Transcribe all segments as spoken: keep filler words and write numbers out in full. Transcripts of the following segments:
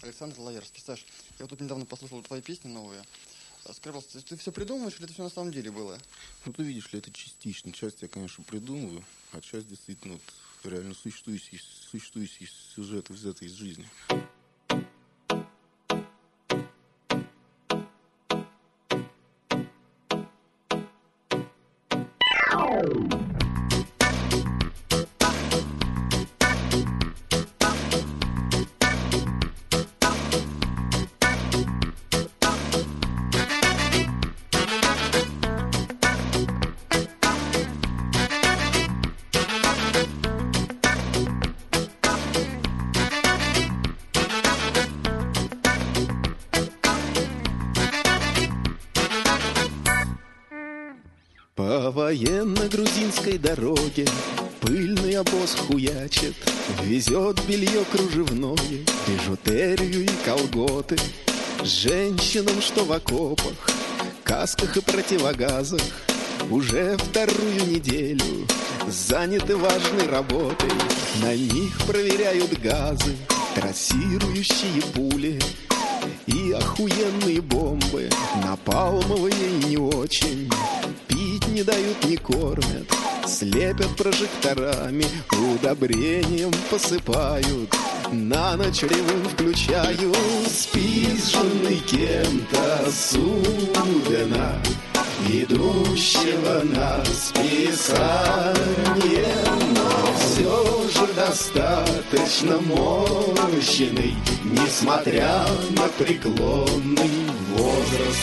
Александр Лаерский. Саш, я вот тут недавно послушал твои песни новые. Скажи, пожалуйста, ты все придумываешь или это все на самом деле было? Ну, ты видишь ли, это частично. Часть я, конечно, придумываю, а часть действительно вот, реально существующие, существующие сюжеты взяты из жизни. По военно-грузинской дороге пыльный обоз хуячит, везет белье кружевное, бижутерию и колготы. Женщинам, что в окопах, касках и противогазах, уже вторую неделю заняты важной работой. На них проверяют газы, трассирующие пули и охуенные бомбы, напалмовые и не очень. Пить не дают, не кормят, слепят прожекторами, удобрением посыпают, на ночь ревун включают. Спизженный кем-то судена, идущего на списание, но все же достаточно мощный, несмотря на преклонный возраст.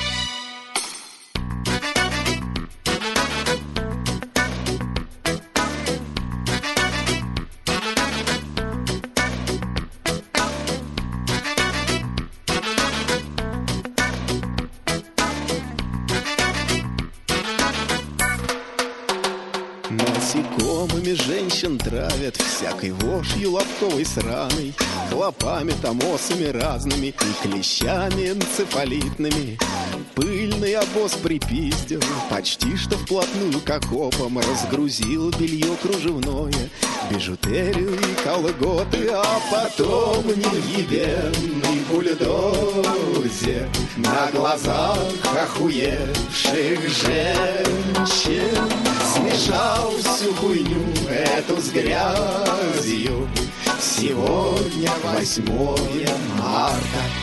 Насекомыми женщин травят, всякой вошью лобковой сраной, клопами, томосами разными и клещами энцефалитными. Пыльный обоз припиздил, почти что вплотную к окопам, разгрузил белье кружевное, бижутерию и колготы, а потом невъебенный бульдозер на глазах охуевших женщин смешал всю хуйню эту с грязью. Сегодня восьмое марта.